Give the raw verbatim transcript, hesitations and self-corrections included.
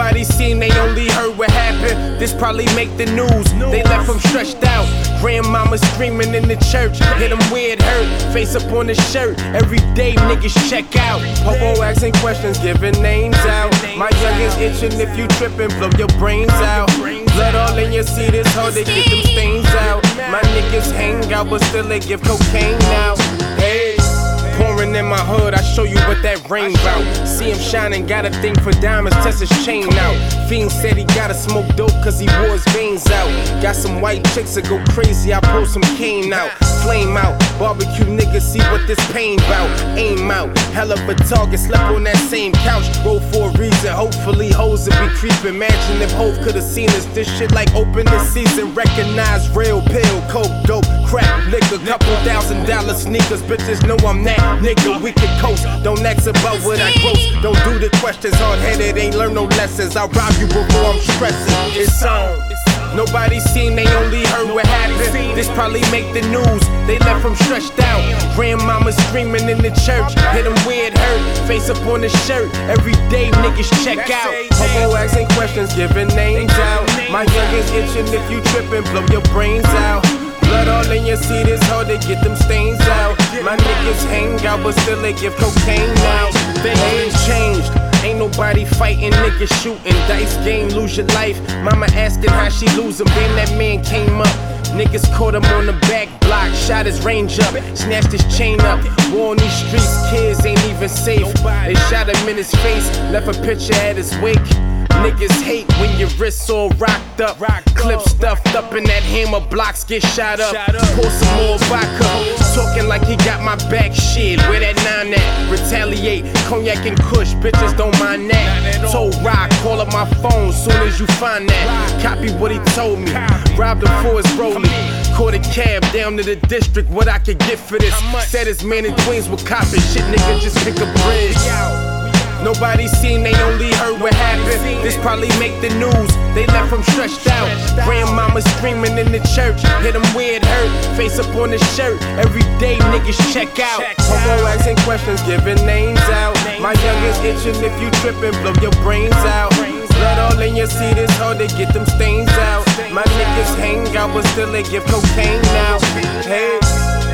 Nobody seen, they only heard what happened. This probably make the news. They left him stretched out. Grandmama screaming in the church. Hit him where it hurt. Face up on the shirt. Every day niggas check out. Popo asking questions, giving names out. My youngins itching, if you trippin', blow your brains out. Blood all in your seat, it's hard to get them stains out. My niggas hang out, but still they give cocaine now. Hey, pouring in my hood, I show you what that rain bout. See him shining, got a thing for diamonds, test his chain out. Fiend said he gotta smoke dope cause he wore his veins out. Got some white chicks that go crazy, I pull some cane out. Flame out, barbecue niggas see what this pain bout. Aim out, hell of a target, slept on that same couch. Roll for a reason, hopefully hoes will be creeping. Imagine if Hov could've seen us, this shit like open this season. Recognize real pill, coke, dope, crack, liquor. Couple thousand dollar sneakers, bitches know I'm that nigga. We can coast, don't ask about what I gross. Don't do the questions, hard headed, ain't learn no lessons. I'll rob you before I'm stressing. It's on. Nobody seen, they only heard what happened. This probably make the news. They left him stretched out. Grandmama screaming in the church. Hit him where it hurt. Face up on the shirt. Every day niggas check out. Popo asking questions, giving names out. My youngins itching, if you trippin', blow your brains out. Blood all in your seat, it's hard to get them stains out. My niggas hang out, but still they give cocaine now. They ain't changed. Ain't nobody fighting, niggas shooting. Dice game, lose your life. Mama asking how she lose him. Then that man came up. Niggas caught him on the back block. Shot his range up, snatched his chain up. War on these streets, kids ain't even safe. They shot him in his face, left a picture at his wake. Niggas hate when your wrists all rocked up. Clip stuffed up and that hammer blocks get shot up. Pour some more vodka, talking like he got my back. Shit, where that nine at? Retaliate, cognac and kush, bitches don't mind that. Told Rock, call up my phone soon as you find that. Copy what he told me, robbed him for his rollie. Caught a cab down to the district, what I could get for this. Said his man in Queens would cop it, shit nigga just pick a bridge. Nobody seen, they only heard what happened. This probably make the news. They left him stretched out. Grandmama screaming in the church. Hit him where it hurt. Face up on the shirt. Every day niggas check out. Popo asking questions, giving names out. My youngins itching, if you trippin', blow your brains out. Blood all in your seat, it's hard to get them stains out. My niggas hang out, but still they give cocaine now. Hey.